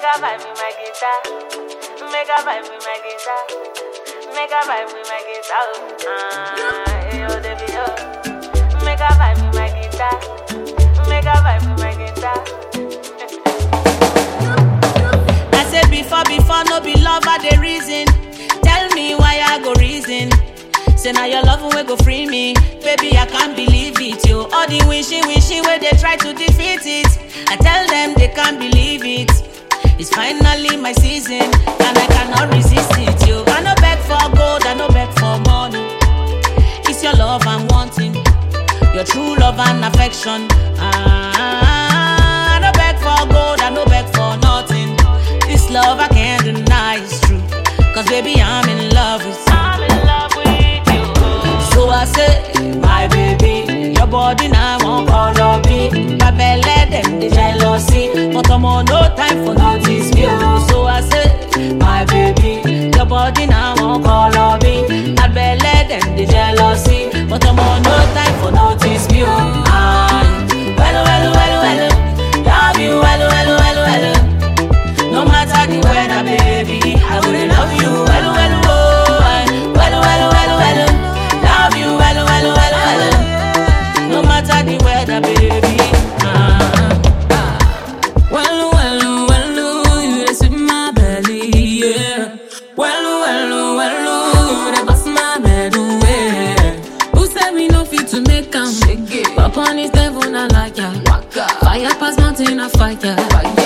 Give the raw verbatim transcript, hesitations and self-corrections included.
Make a vibe with my guitar. Make a vibe with my guitar. Make a vibe with my guitar. Ah, yo, baby, yo. Make a vibe with my guitar. Make a vibe with my guitar. I said before, before, no be love at the reason. Tell me why I go reason. Say now your love will go free me. Baby, I can't believe it, yo. All the wishy, wishy where they try to defeat it. I tell them they can't believe it. It's finally my season, and I cannot resist it, yo. I no beg for gold, I no beg for money. It's your love I'm wanting, your true love and affection. Ah, I no beg for gold, I no beg for nothing. This love I can't deny is true, cause baby I'm in love with you. I'm in love with you. So I say, my baby, your body now won't call on me. My belly them the jealousy, but I'm on no time for notice me. So I say, my baby, your body now won't call on me. My belly them the jealousy, but I'm on no time for notice me. Ah, well, well, well, well, love you, well, well, well, well. No matter the weather, baby, I will love you, well, well, well, well, well, well, well. Love you, well, well, well, well. No matter the weather, baby. Uh, Well, well, well, you just in my belly, yeah. Well, well, well, you bust my bed away. Who said we no fit to make 'em? Papa is devil, not like ya. Fire pass mountain, I fight ya.